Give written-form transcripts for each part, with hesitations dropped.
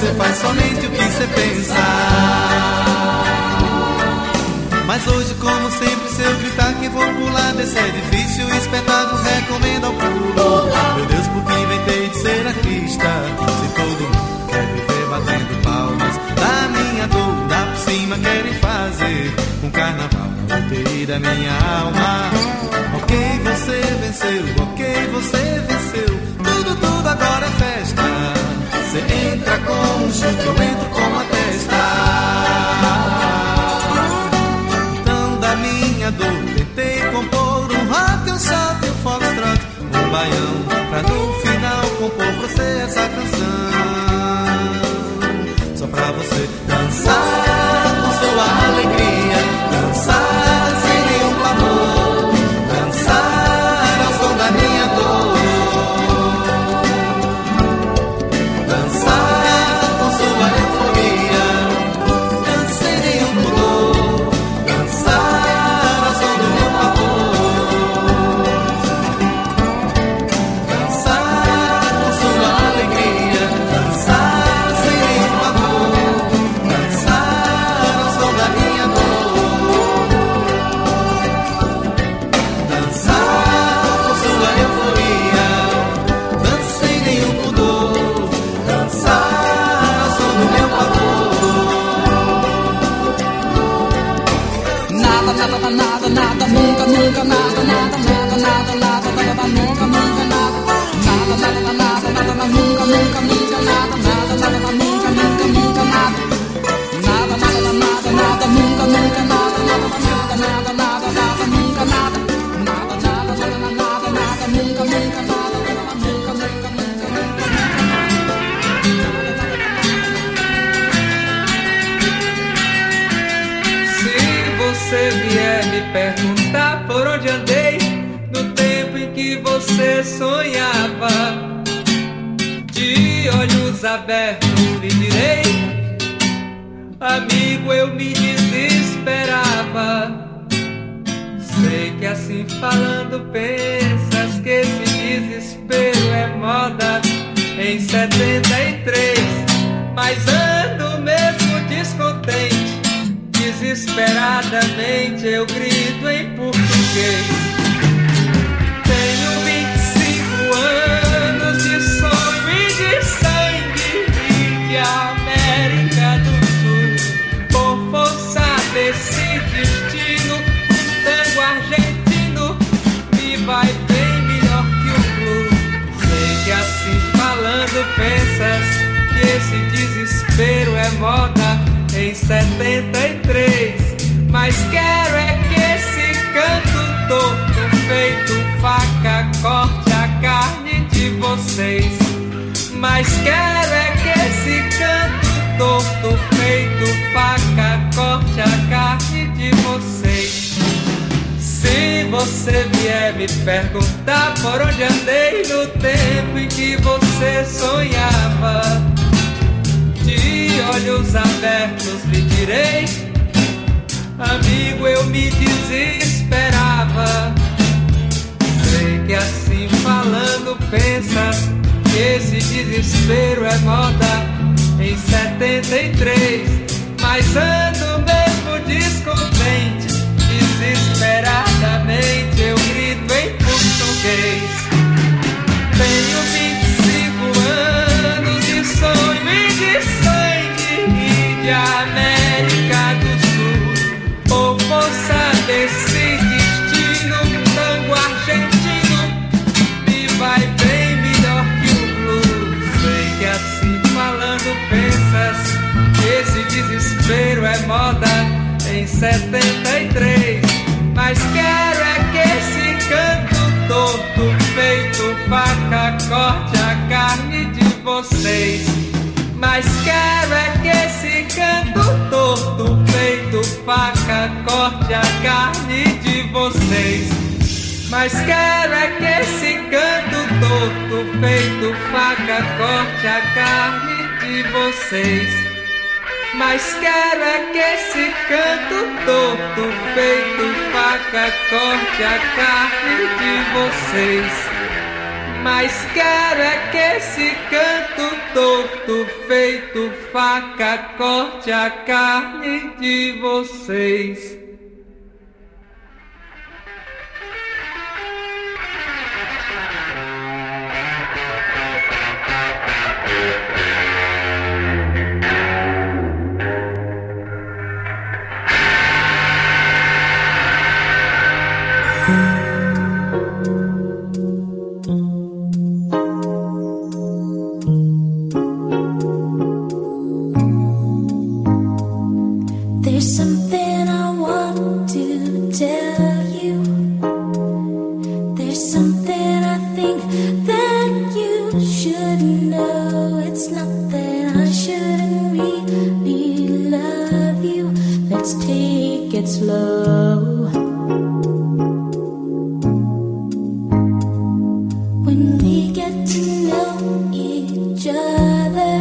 você faz somente o que você pensa. Mas hoje, como sempre, se eu gritar que vou pular desse edifício, o espetáculo recomenda ao pulo. Meu Deus, por que inventei de ser artista? Se todo mundo quer viver batendo palmas, da minha dor, dá por cima querem fazer um carnaval na UTI da minha alma. Ok, você venceu, ok, você venceu. Tudo agora é festa. Você entra com um chute, eu entro com a testa. Então da minha dor tentei compor um rock, um shot, um foxtrot, um baião, pra no final compor pra você essa canção. Só pra você dançar com sua alegria, dançar sem nenhum pavor, dançar ao som da minha dor. Sonhava, de olhos abertos lhe direi, amigo, eu me desesperava. Sei que assim falando pensas que esse desespero é moda em 73, mas ando mesmo descontente, desesperadamente eu grito em português. Anos de sonho e de sangue e de América do Sul, por força desse destino, o tango argentino me vai bem melhor que o blues. Sei que assim falando pensas que esse desespero é moda em 73, mas quero é que esse canto torto feito faca corte a carne de vocês. Mas quero é que esse canto torto feito faca corte a carne de vocês. Se você vier me perguntar por onde andei no tempo em que você sonhava, de olhos abertos lhe direi, amigo, eu me desesperava. Sei que assim falando pensas que esse desespero é moda em 73, mas ando mesmo descontente, desesperadamente eu grito em português. Tenho 25 anos de sonho e de sangue e de América do Sul, por força desse destino, tango argentino me vai bem melhor que o blues. Sei que assim falando pensas que esse desespero é moda em 73, mas quero é que esse canto torto feito faca corte a carne de vocês. Mas quero é que esse canto torto feito faca corte a carne de vocês. Mas quero é que esse canto torto feito faca corte a carne de vocês. Mas quero é que esse canto torto feito faca corte a carne de vocês. Mas quero é que esse canto torto feito faca, corte a carne de vocês. There's something I want to tell you. There's something I think that you should know. It's not that I shouldn't really love you. Let's take it slow. When we get to know each other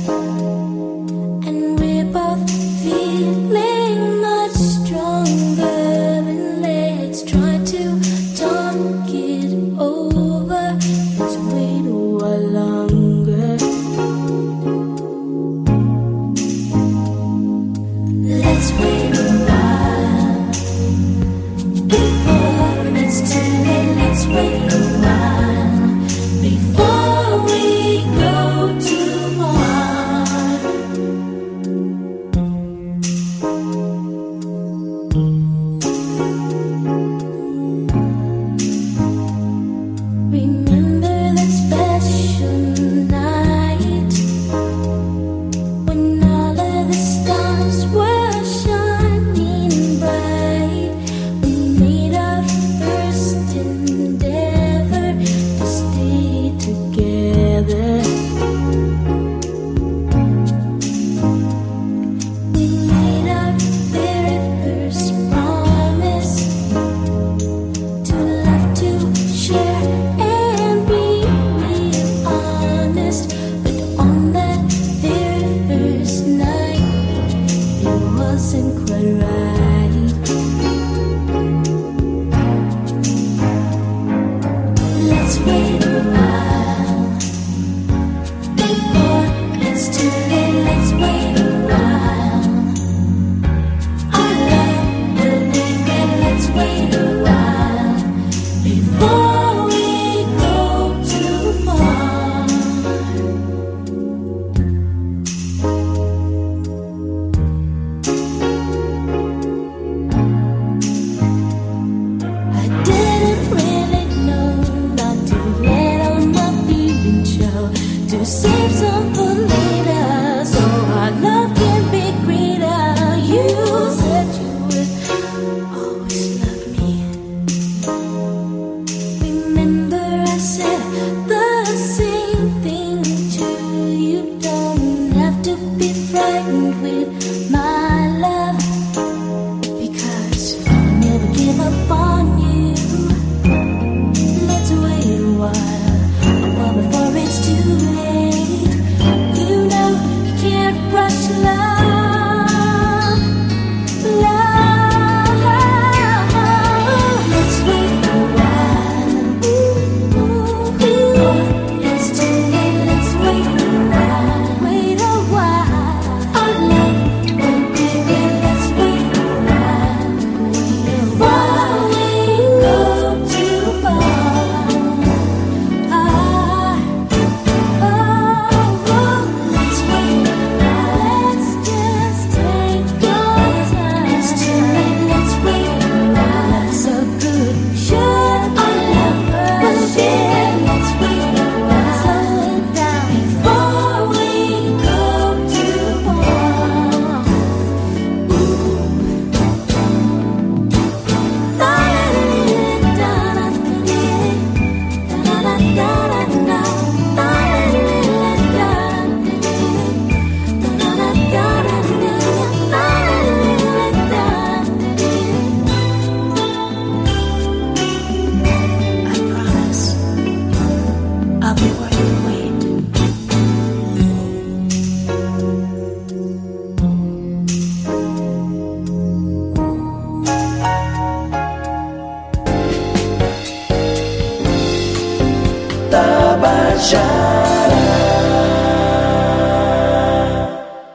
and we're both feeling much stronger, then let's try to talk it over. Let's wait a while longer. Let's wait a while before it's too late. Let's wait a while before we go too far. Remember that special night when all of the stars were shining bright. We made our first endeavor to stay together. We made our very first promise to love, to share, and be real honest. But on that very first night, it wasn't quite right. Let's wait a while before it's too late. Let's wait a while. Our love will be good. Let's wait a while before we go too far. I didn't really know not to let all my feelings show, to save some for later, so our love can be greater. You said you would always love me. Remember I said the same thing to you. Don't have to be frightened with my love, because I'll never give up on you. Let's wait a while before it's too late. You know you can't rush love, love. Let's wait a while before it's too late. Let's wait a while, wait a while. Our love won't be good. Let's wait a while before we go too far. Let's wait a while. Let's just take your time. It's too late. Let's wait a while. So good. Should our love share? Let's wait a while. Slow it down before we go too far. I promise I'll be worth the wait. Tabajara.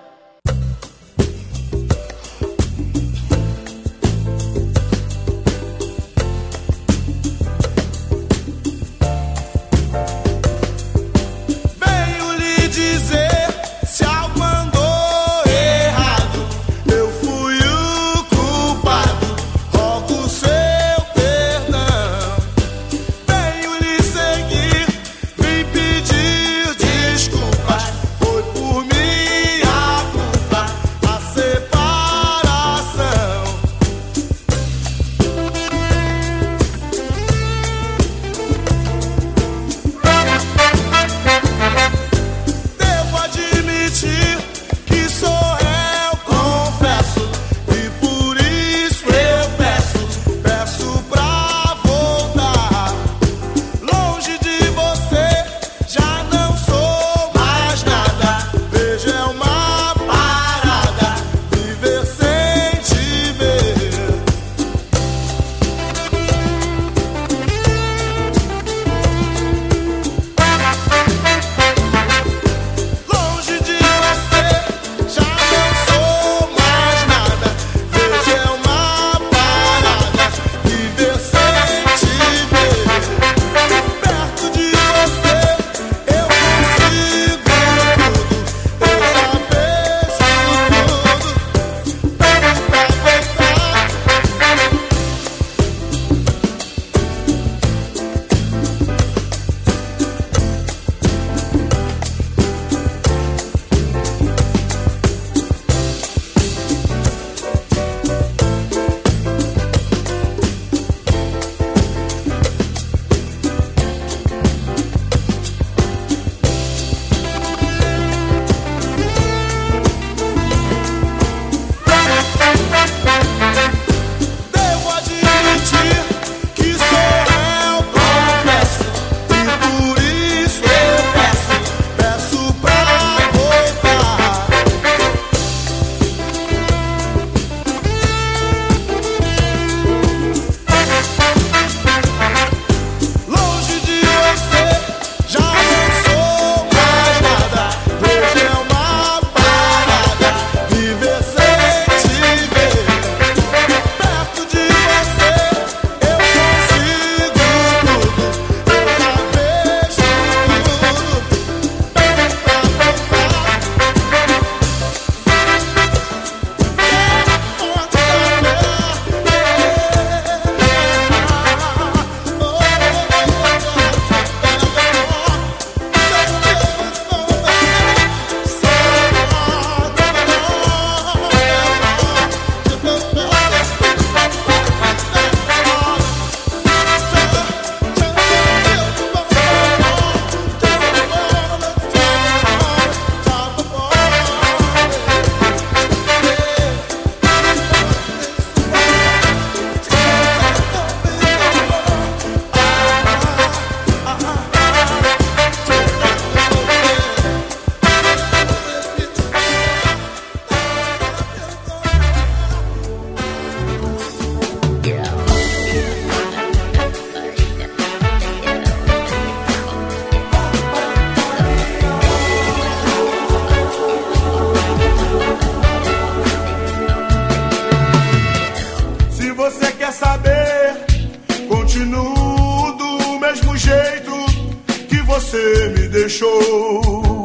deixou.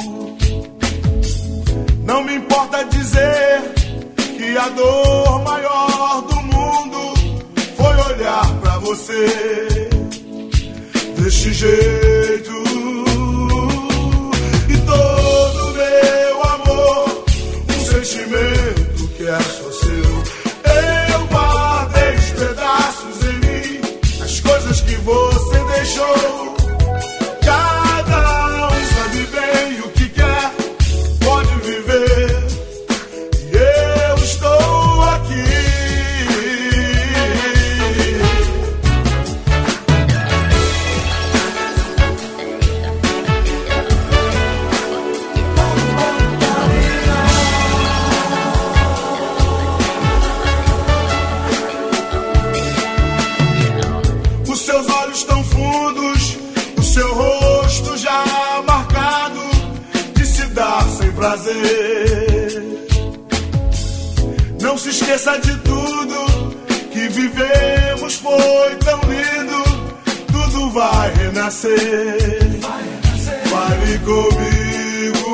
Não me importa dizer que a dor maior do mundo foi olhar pra você desse jeito. E todo meu amor, um sentimento que é só seu, eu guardei os pedaços em mim, as coisas que você deixou. Cada um sabe bem o que quer, pode viver, e eu estou aqui. Os seus olhos tão fundos, o seu rosto já marcado de se dar sem prazer. Não se esqueça de tudo que vivemos, foi tão lindo. Tudo vai renascer, fale comigo.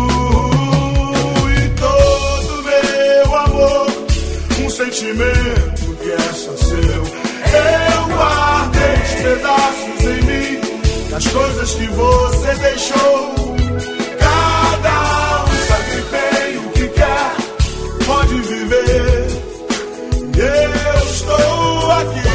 E todo meu amor, um sentimento que é só seu, eu guardei os pedaços em mim, as coisas que você deixou. Cada um sabe bem o que quer, pode viver, e eu estou aqui.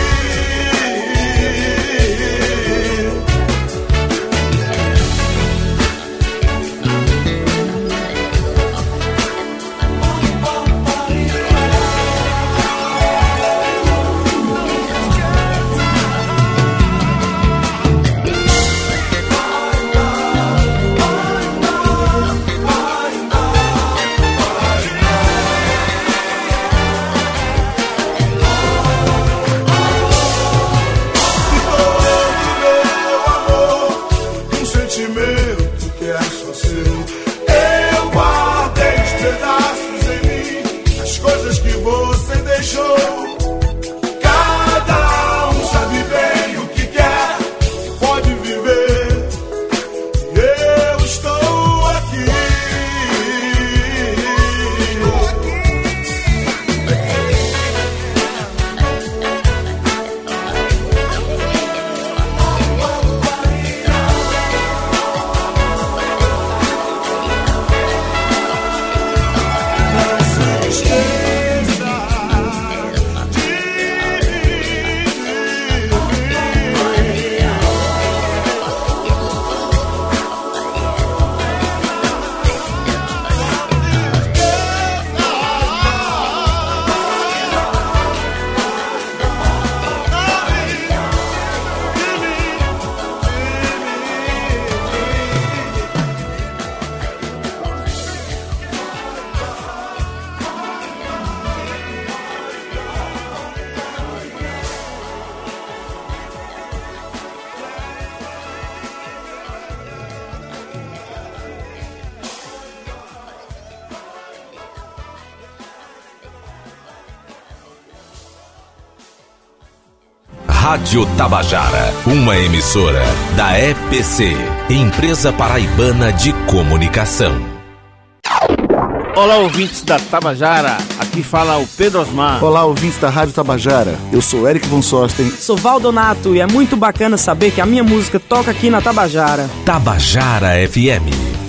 Rádio Tabajara, uma emissora da EPC, Empresa Paraibana de Comunicação. Olá, ouvintes da Tabajara, aqui fala o Pedro Osmar. Olá, ouvintes da Rádio Tabajara, eu sou Eric Von Sosten. Sou Valdonato e é muito bacana saber que a minha música toca aqui na Tabajara. Tabajara FM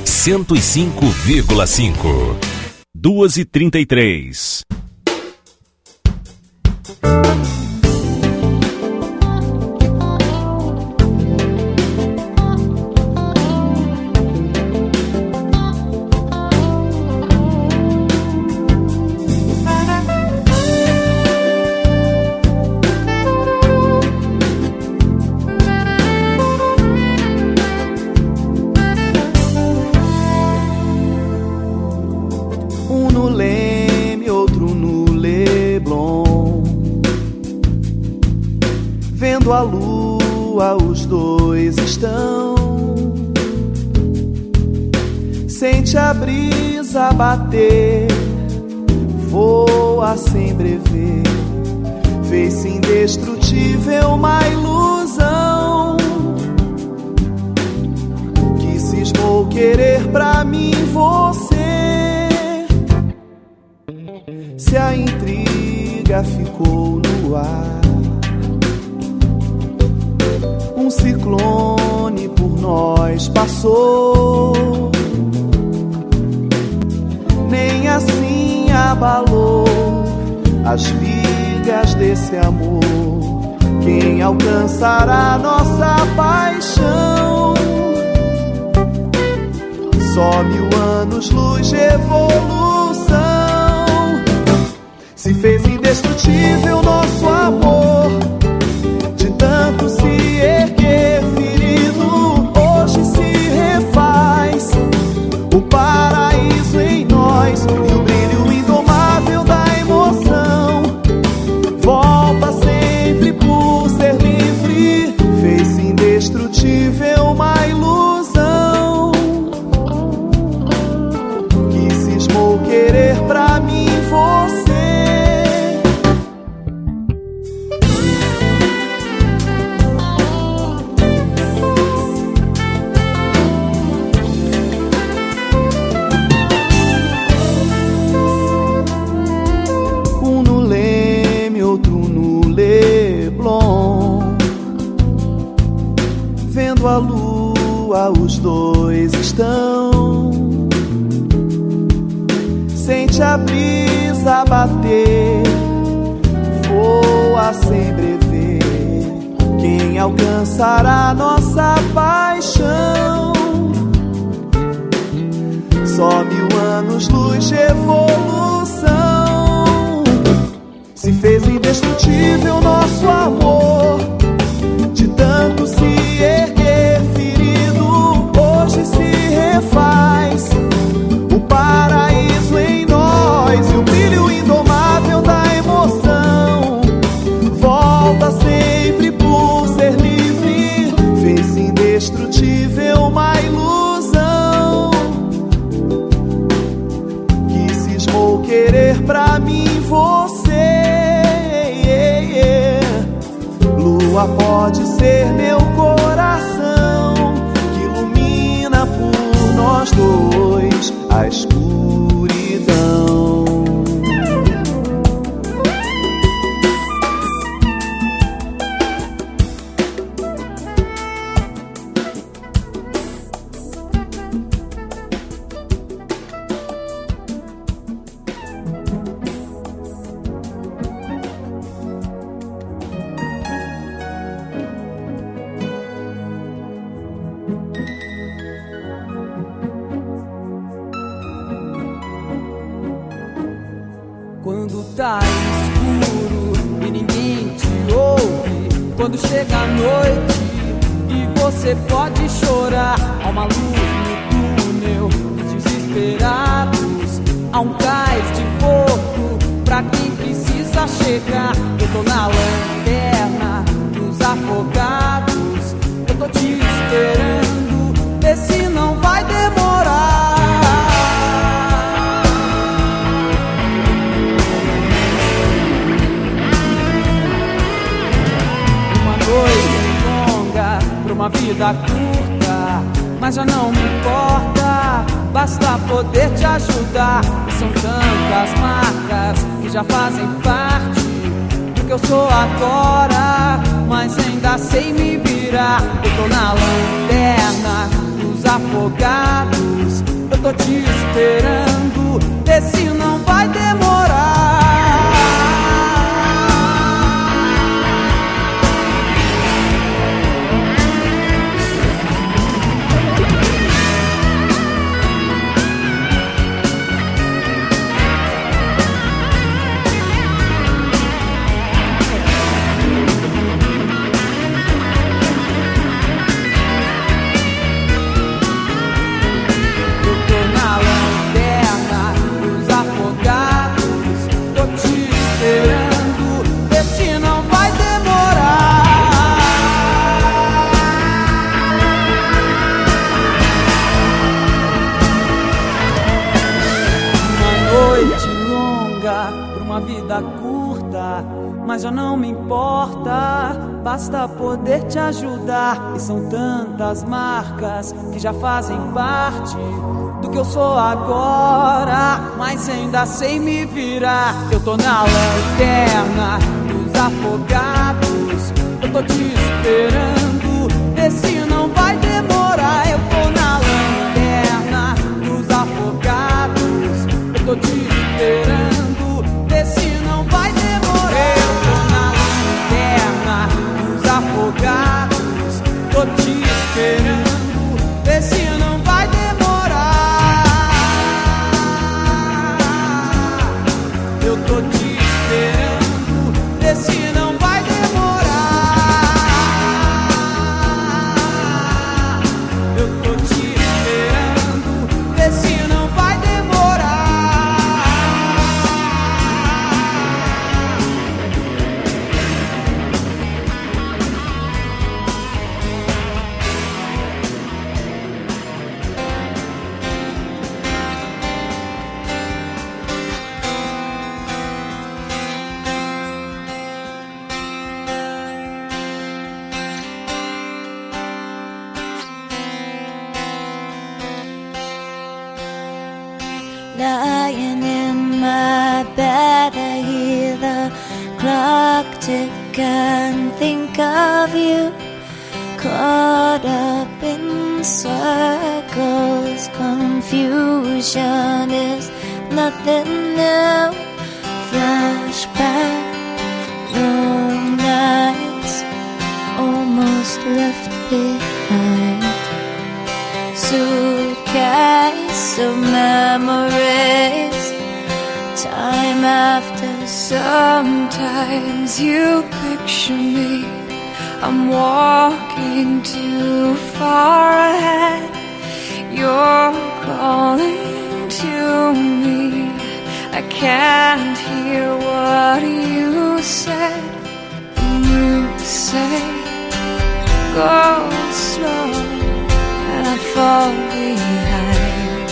105,5. 2h33. a lua, os dois estão. Sente a brisa bater, voa sem brever. Fez-se indestrutível uma ilusão que cismou querer pra mim você. Se a intriga ficou no ar, um ciclone por nós passou, nem assim abalou as vigas desse amor. Quem alcançará nossa paixão? Só 1000 anos-luz de evolução. Se fez indestrutível nosso amor, de tanto se erguer ferido, hoje se refaz o paraíso em nós, e o brilho indomável da emoção volta sempre por ser livre. Fez-se indestrutível uma ilusão que cismou querer pra mim você. A lua, os dois estão. Sente a brisa bater, voa sem brever. Quem alcançará nossa paixão? Só 1000 anos-luz de evolução. Se fez indestrutível nosso amor, de tanto se erguer ferido, hoje se refaz o paraíso em nós, e o brilho indomável da emoção volta sempre por ser livre. Fez-se indestrutível uma ilusão que cismou querer pra mim você. Lua pode ser meu coração, que ilumina por nós dois a escuridão. Quando tá escuro e ninguém te ouve, quando chega a noite e você pode chorar, há uma luz no túnel dos desesperados, há um cais de fogo pra quem precisa chegar. Eu tô na lanterna dos afogados, eu tô te esperando, vê se não vai demorar. Uma vida curta, mas já não me importa, basta poder te ajudar. E são tantas marcas que já fazem parte do que eu sou agora, mas ainda sei me virar. Eu tô na lanterna dos afogados, eu tô te esperando, vê se não vai demorar. mas já não me importa, basta poder te ajudar. E são tantas marcas que já fazem parte do que eu sou agora, mas ainda sei me virar. Eu tô na lanterna dos afogados, eu tô te esperando, vê se não vai demorar. Eu tô na lanterna dos afogados, eu tô te esperando, vê se não vai demorar. Eu tô na lanterna dos afogados, tô te esperando, vê se não vai demorar. Eu tô te esperando, vê se não vai demorar. Eu tô te esperando, vê se não vai demorar. Lying in my bed, I hear the clock tick and think of you. Caught up in circles, confusion is nothing new. Flashback, long nights almost left behind. Suitcase of memories, time after. Sometimes you picture me, I'm walking too far ahead. You're calling to me, I can't hear what you said. You say, go slow, and I fall behind.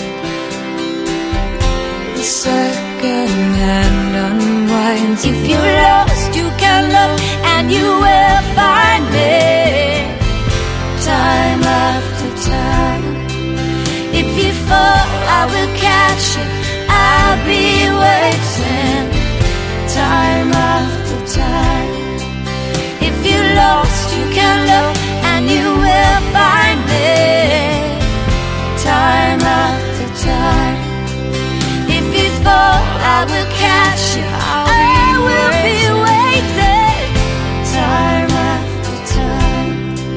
The second hand unwinds. If you're lost, you can look and you will find me. Time after time. If you fall, I will catch you, I'll be waiting. Time after time. If you're lost, you can look and you will find me. Time after time. If you fall, I will catch you, I will be waiting. Time after time.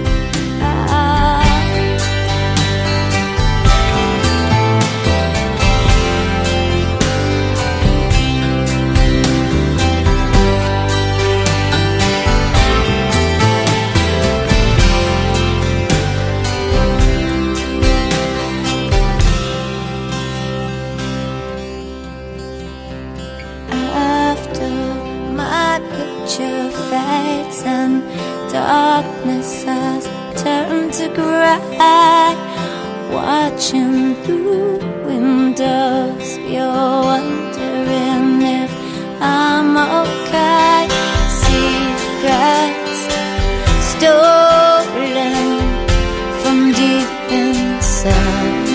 Fades and darkness has turned to gray. Watching through windows, you're wondering if I'm okay. Secrets stolen from deep inside,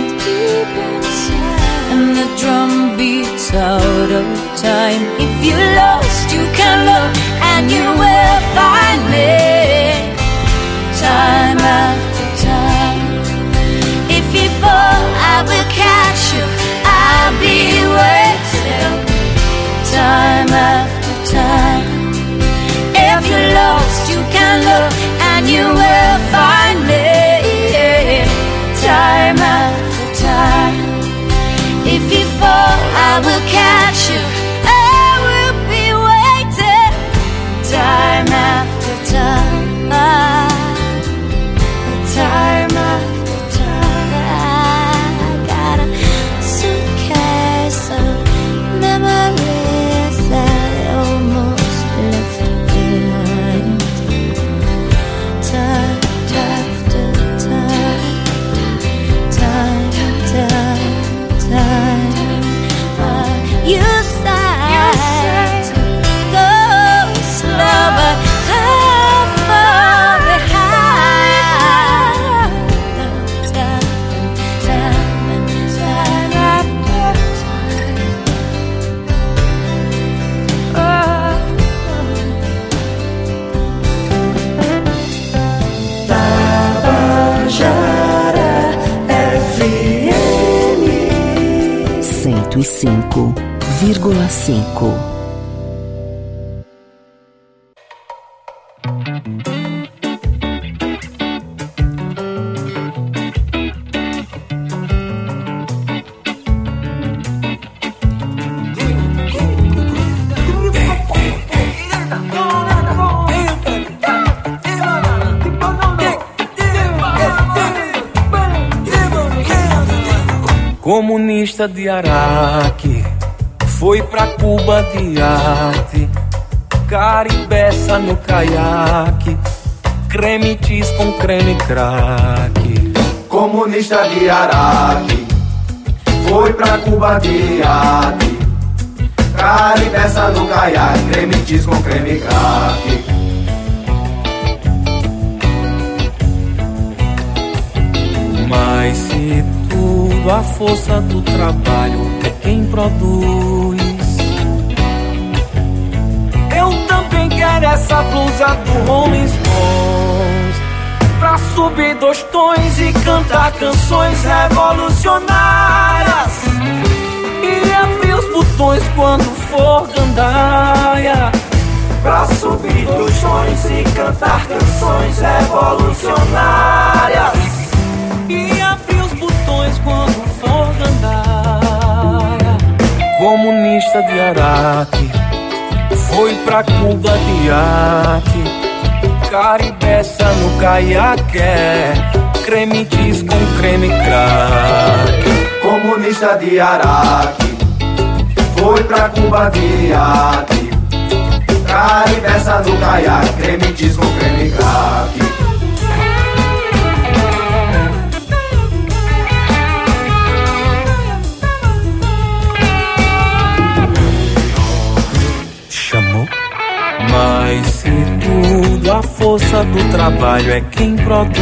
and the drum beats out of time. If you're lost, you can look and you will find me. Time after time. If you fall, I will catch you, I'll be waiting. Time after time. If you're lost, you can look and you will find me. Time after time. If you fall, I will catch you, I will be 105,5. Comunista de Araque, foi pra Cuba de arte, caribeça no caiaque, creme cheese com creme crack. Comunista de Araque, foi pra Cuba de arte, caribeça no caiaque, creme cheese com creme crack. Mas se tudo a força do trabalho é quem produz, eu também quero essa blusa do Rolling Stones, pra subir 2 tons e cantar canções revolucionárias, e abrir os botões quando for gandaia, pra subir 2 tons e cantar canções revolucionárias, e abrir os botões quando for gandaia. Comunista de Araque, foi pra Cuba de arte, caribeça no caiaque, creme cheese com creme crack. Comunista de Araque, foi pra Cuba de arte, caribeça no caiaque, creme cheese com creme crack. Mas se tudo a força do trabalho é quem produz,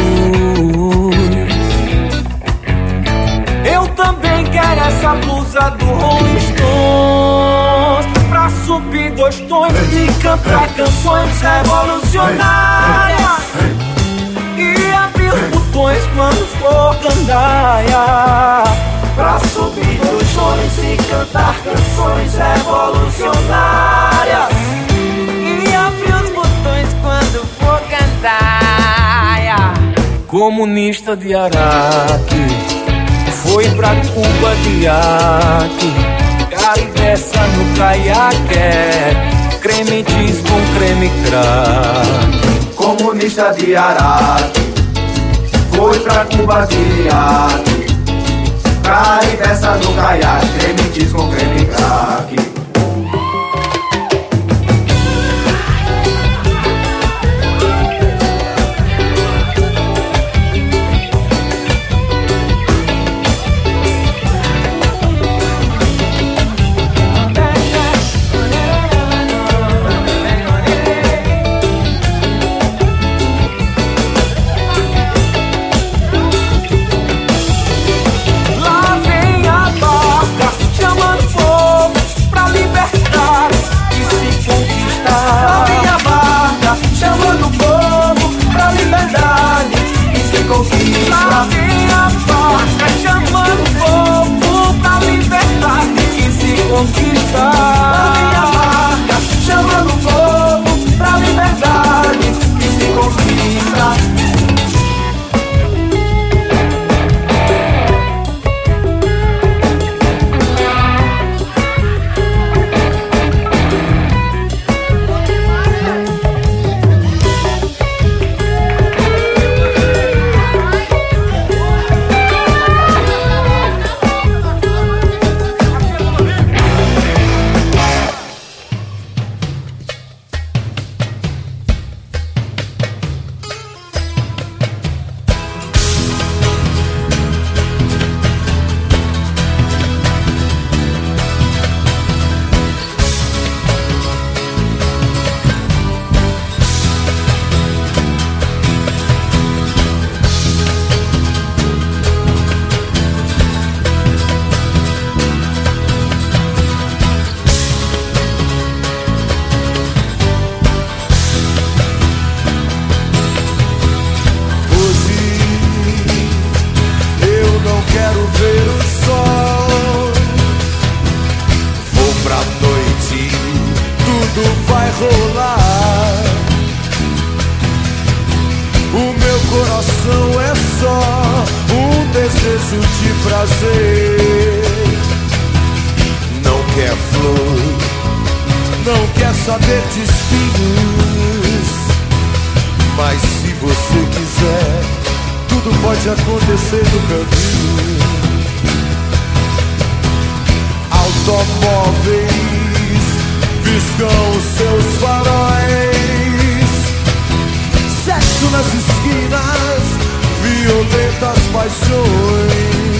eu também quero essa blusa do Rolling Stones, pra subir 2 tons e cantar canções revolucionárias, e abrir os botões quando for gandaia, pra subir 2 tons e cantar canções revolucionárias, e abrir os botões quando for gandaia. Comunista de Araque, foi pra Cuba de arte, caribeça no caiaque, creme cheese com creme crack. Comunista de Araque, foi pra Cuba de arte, caribeça no caiaque, creme cheese com creme crack. saber de espinhos. Mas se você quiser, tudo pode acontecer no caminho. Automóveis piscam os seus faróis, sexo nas esquinas, violentas paixões.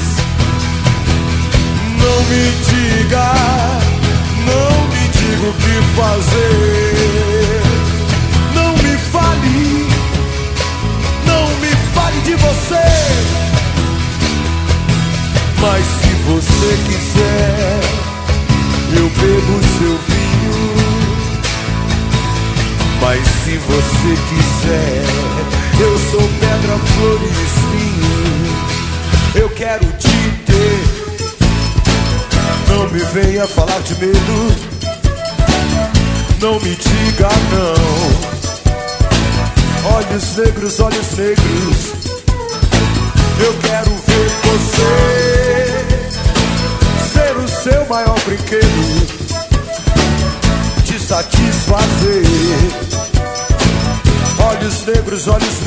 Não me diga, não me diga o que fazer. Não me fale, não me fale de você. Mas se você quiser, eu bebo seu vinho. Mas se você quiser, eu sou pedra, flor e espinho. Eu quero te ter. Não me venha falar de medo, não me diga não. Olhos negros, eu quero ver você ser o seu maior brinquedo, te satisfazer. Olhos negros,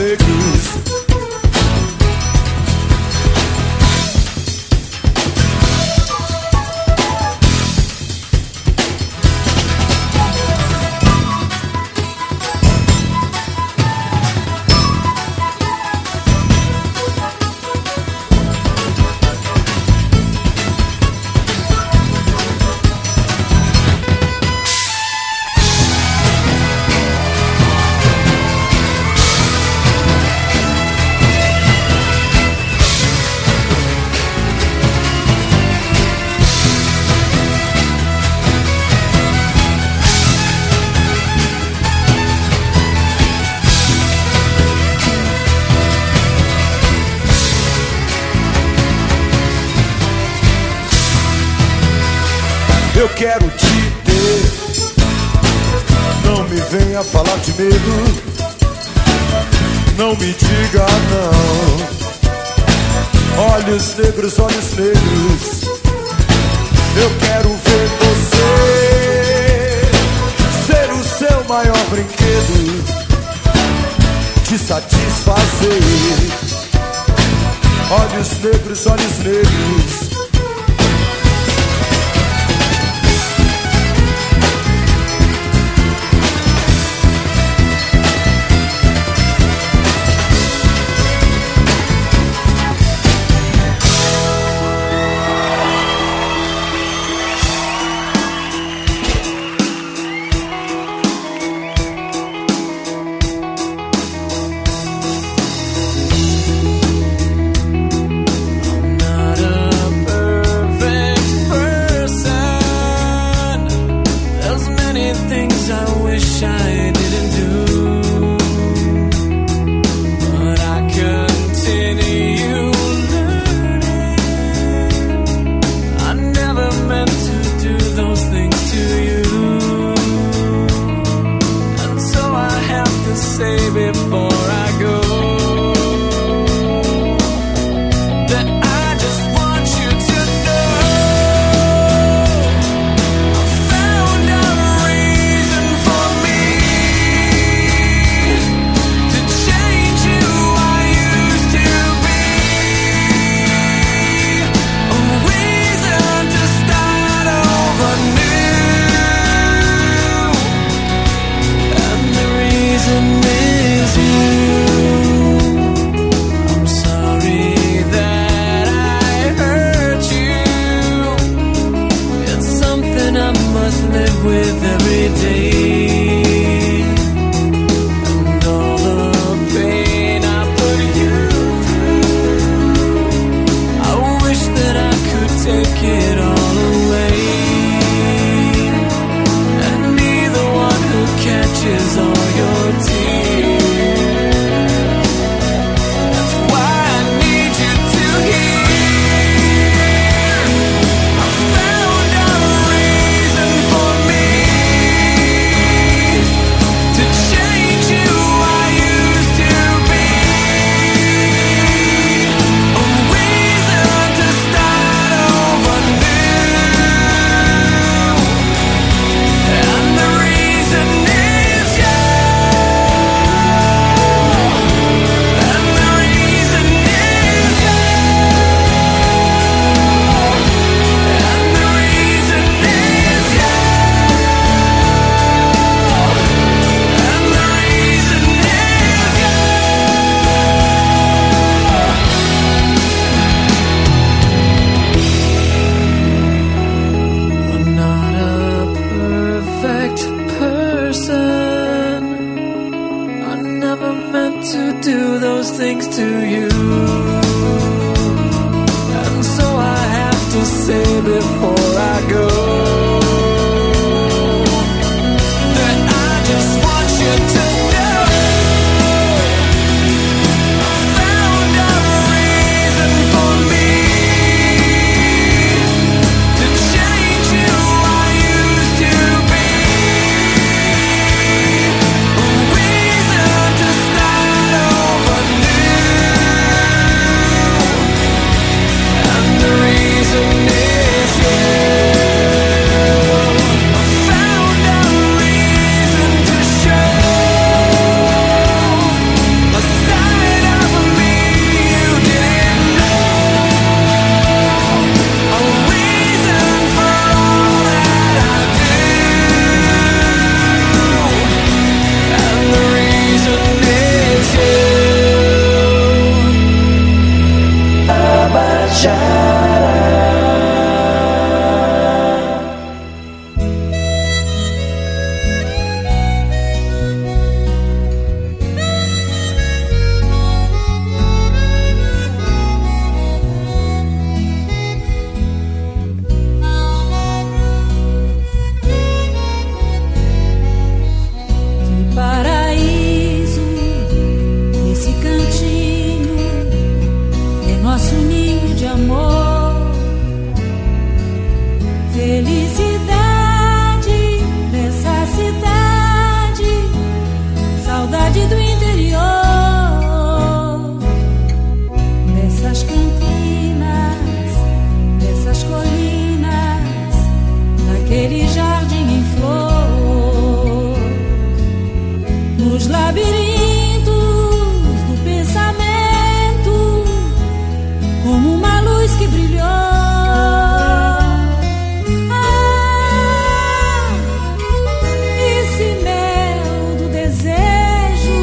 eu quero te ter. Não me venha falar de medo, não me diga não. Olhos negros, eu quero ver você ser o seu maior brinquedo, te satisfazer. Olhos negros, things to you. And so I have to say before I go that I just want you to know I found a reason for me to change who I used to be. A reason to start over new. And the reason is you. I found a reason to show a side of me you didn't know. A reason for all that I do. And the reason is you. Que paraíso, esse cantinho é nosso ninho de amor. Felicidade dessa cidade, saudade do interior, dessas campinas, dessas colinas, daquele jardim em flor, nos labirintos do pensamento, como uma luz que brilhou. Esse mel do desejo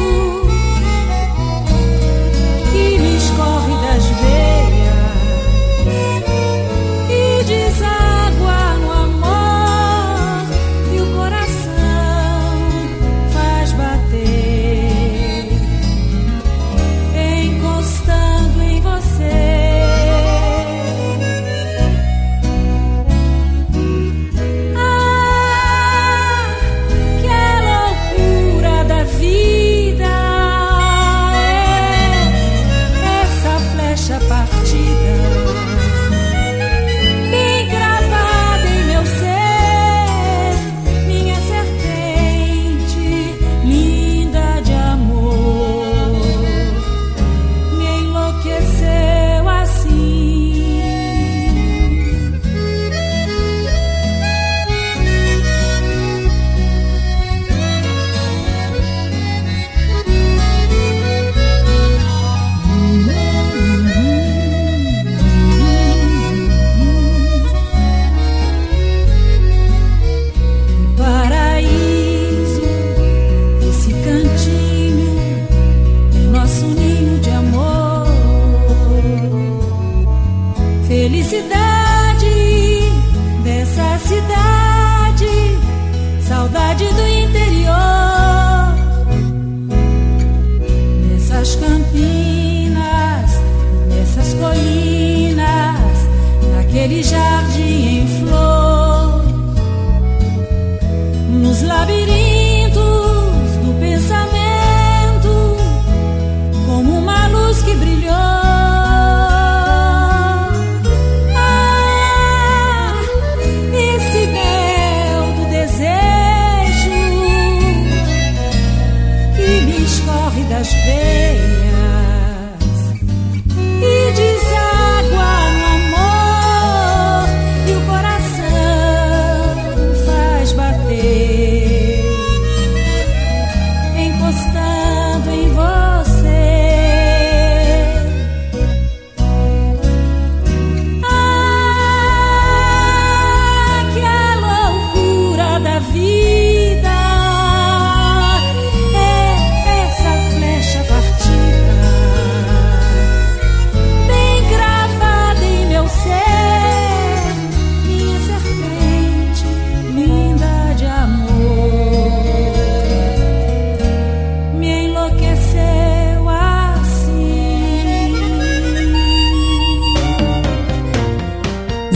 que me escorre das veias e deságua no amor, e o coração faz bater, encostando em você. Que a loucura da vida é essa flecha partida, bem gravada em meu ser, minha serpente linda de amor, me enlouqueceu assim. Paraíso, esse cantinho é nosso ninho de amor. Felicidade dessa cidade, saudade do interior, dessas campinas, dessas colinas, daquele jardim em flor, nos labirintos do pensamento, como uma luz que brilhou. Esse mel do desejo que me escorre das veias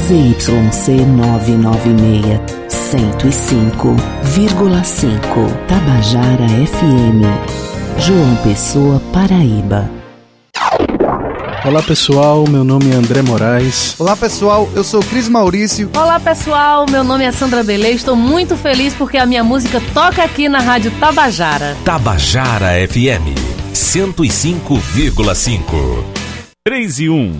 ZYC 996, 105,5 Tabajara FM, João Pessoa, Paraíba. Olá pessoal, meu nome é André Moraes. Olá pessoal, eu sou Cris Maurício. Olá pessoal, meu nome é Sandra Belê. Estou muito feliz porque a minha música toca aqui na Rádio Tabajara. Tabajara FM 105,5. 3 e 1.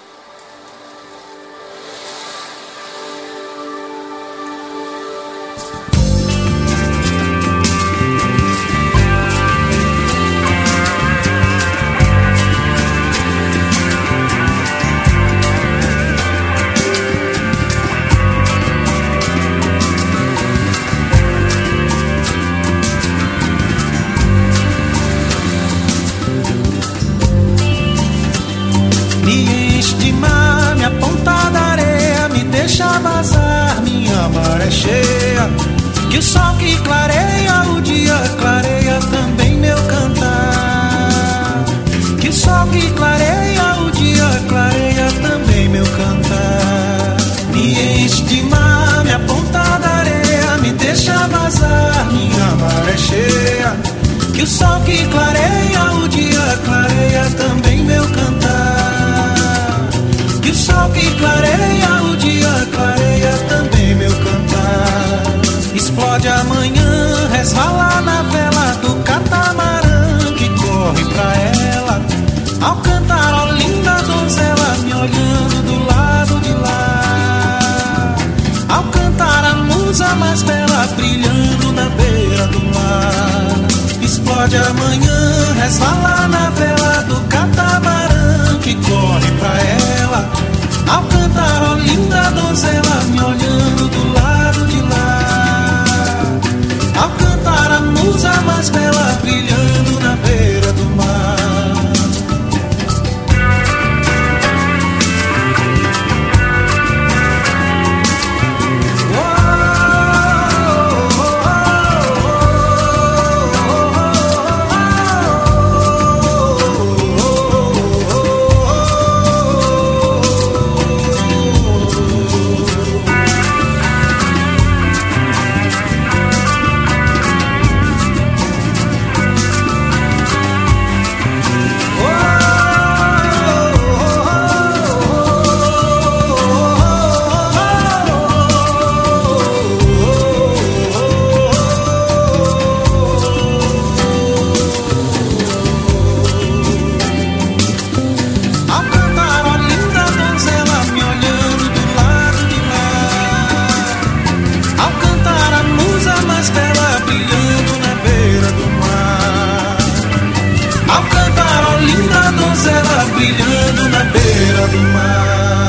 Que o sol que clareia o dia clareia também meu cantar. Que o sol que clareia o dia clareia também meu cantar. Me enche de mar, me aponta da areia, me deixa vazar, minha maré cheia. Que o sol que clareia o dia clareia também meu cantar. Que o sol que clareia o dia clareia também meu cantar. Explode amanhã, resvala na vela do catamarã que corre pra ela. Ao cantar, ó linda donzela, me olhando do lado de lá. Ao cantar, a musa mais bela, brilhando na beira do mar. Explode amanhã, resvala na vela do catamarã que corre pra ela. Ao cantar, ó linda donzela, me olhando do lado de lá. Ao cantar, a musa mais bela, brilhando na beira do mar. Brilhando na beira do mar.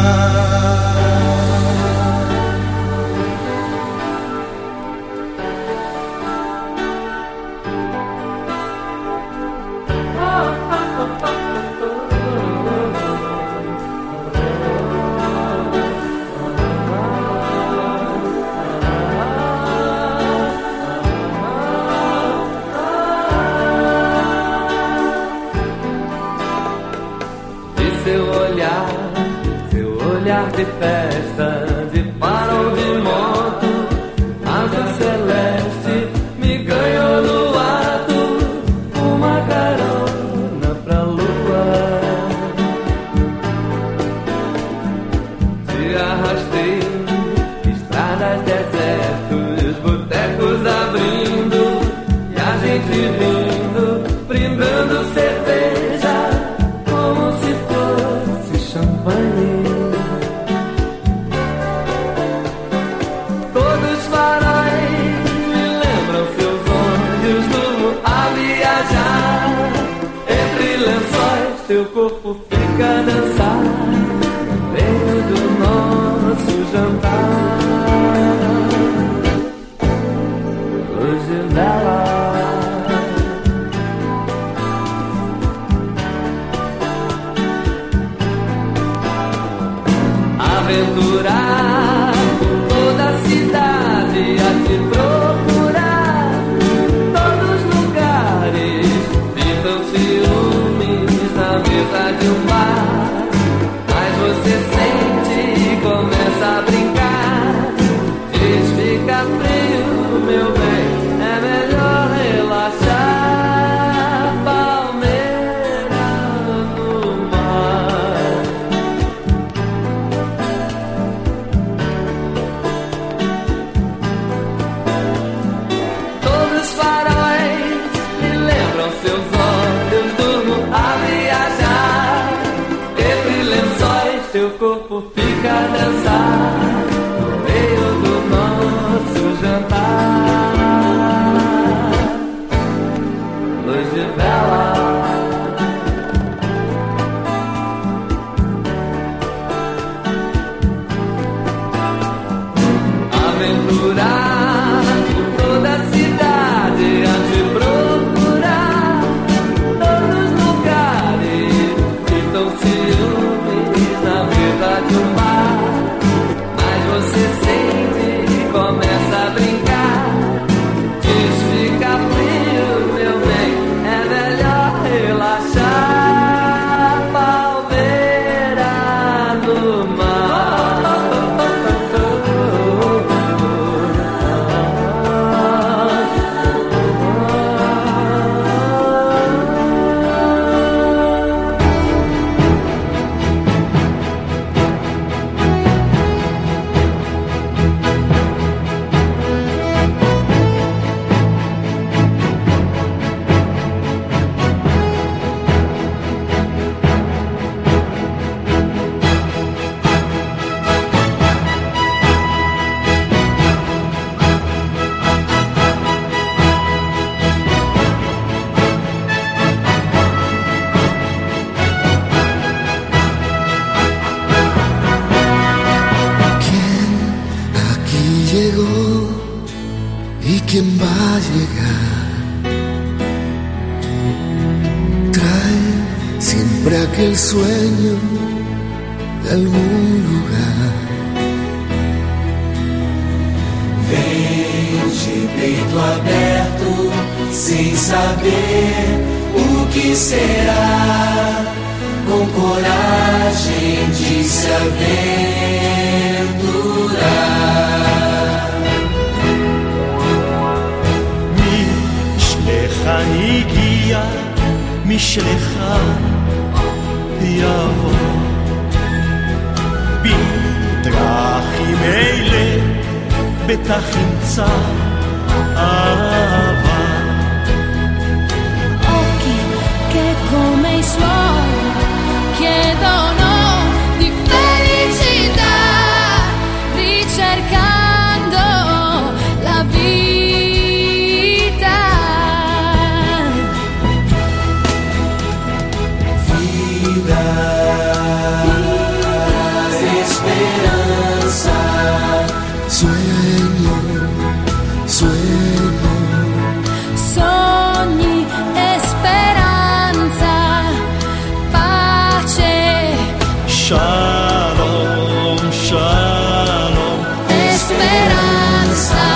De festa, de farol de moto, asa celeste, me ganhou no ato, uma carona pra lua. Te arrastei, estradas desertas, botecos abrindo, e a gente vindo, brindando cerveja, como se fosse champanhe. Teu corpo fica a dançar no meio do nosso jantar. Hoje dela aventurar toda a cidade a te procurar. Todos os lugares ficam ciúmes na mesa de um bar, mas você sente e começa llegó y quién va a llegar. Trae siempre aquel sueño de algún lugar. Vem de peito aberto, sem saber o que será, com coragem de se aventurar. משלחה הגיע, משלחה יבוא, בדרכים אלה בטח ימצא אהבה. Occhi che come i suoi chiedono di felicità, ricercando la vita. Vida, esperança, Sueño, sueño, Sogni, speranza, pace, Shalom, shalom, speranza.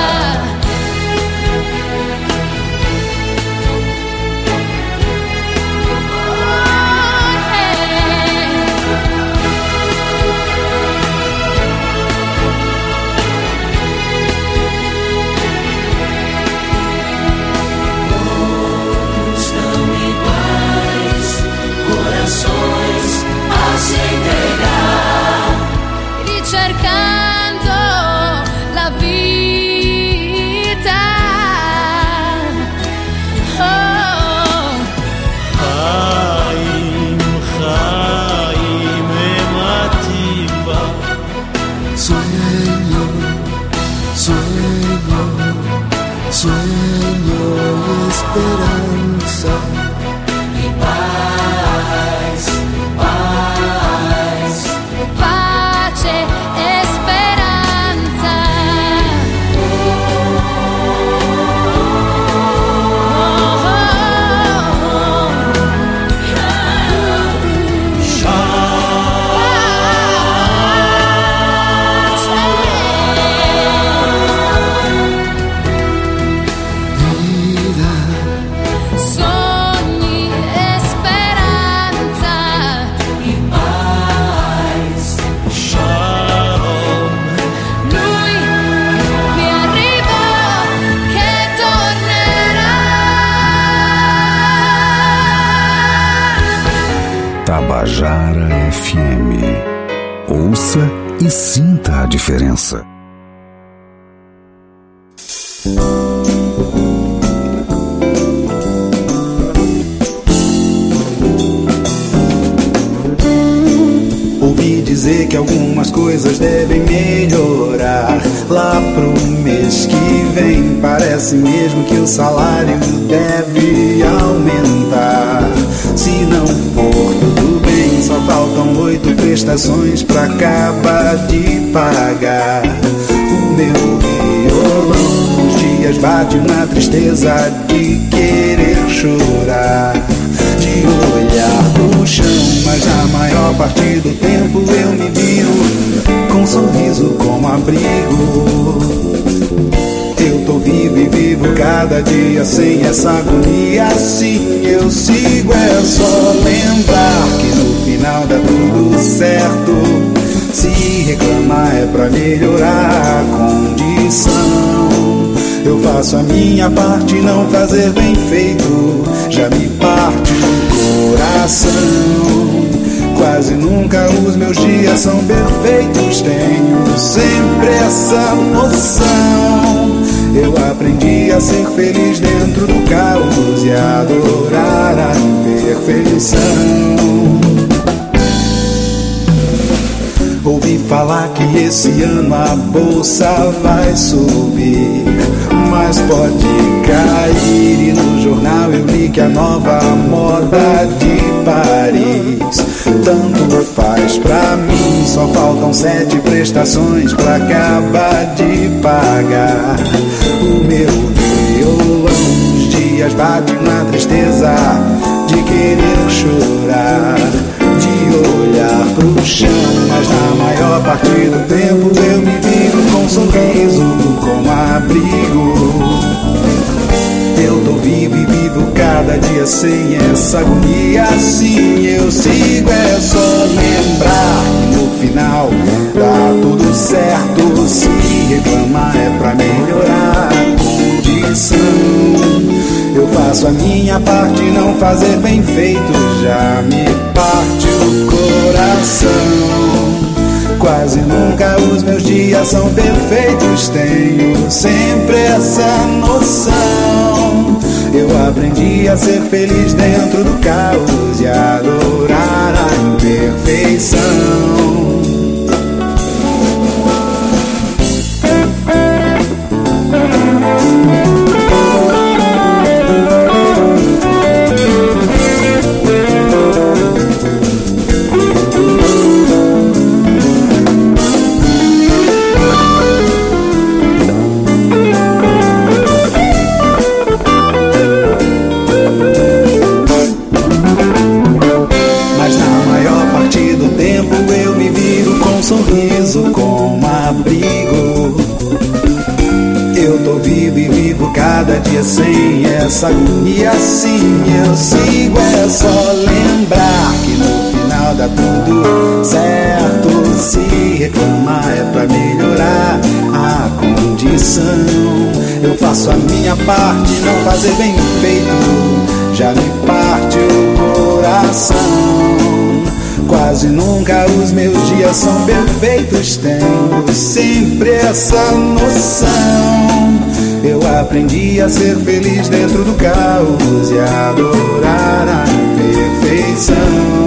estão iguais, corações a se entregar, Ricercando la vita. Oh, חיים, חיים הם הטבע. sueño, sueño, sueño y esperanza. e paz, paz, pace, speranza. Vida, Sogni, speranza. e paz, Shalom, Lui mi arriva che tornerà. Tabajara FM. Ouça e sinta a diferença. Ouvi dizer que algumas coisas devem melhorar. Lá pro mês que vem parece mesmo que o salário deve aumentar. Se não for tudo bem, só faltam 8 prestações pra acabar de pagar o meu violão. Os dias batem na tristeza de querer chorar, de olhar pro chão, mas a maior parte do tempo eu me viro com um sorriso como abrigo. Eu tô vivo e vivo cada dia sem essa agonia. Assim eu sigo, é só lembrar que no final dá tudo certo. Se reclamar é pra melhorar a condição. Eu faço a minha parte, não fazer bem feito já me parte o coração. Quase nunca os meus dias são perfeitos, tenho sempre essa noção. Eu aprendi a ser feliz dentro do caos e a adorar a imperfeição. Ouvi falar que esse ano a bolsa vai subir, mas pode cair. E no jornal eu li que a nova moda de Paris tanto faz pra mim. Só faltam 7 prestações pra acabar de pagar o meu violão. Os dias batem na tristeza de querer chorar, de olhar pro chão, mas na maior parte do tempo eu me vivo com sorriso, com abrigo. Eu tô vivo e vivo cada dia sem essa agonia. Assim eu sigo, é só lembrar que no final dá tudo certo. Se reclamar é pra melhorar a condição. Eu faço a minha parte, não fazer bem feito já me parte o coração. Quase nunca os meus dias são perfeitos, tenho sempre essa noção. Eu aprendi a ser feliz dentro do caos e adorar a imperfeição. Sorriso com abrigo. Eu tô vivo e vivo cada dia sem essa agonia. Assim eu sigo, é só lembrar que no final dá tudo certo. Se reclamar é pra melhorar a condição. Eu faço a minha parte, não fazer bem feito já me parte o coração. Quase nunca os meus dias são perfeitos, tenho sempre essa noção. Eu aprendi a ser feliz dentro do caos e adorar a imperfeição.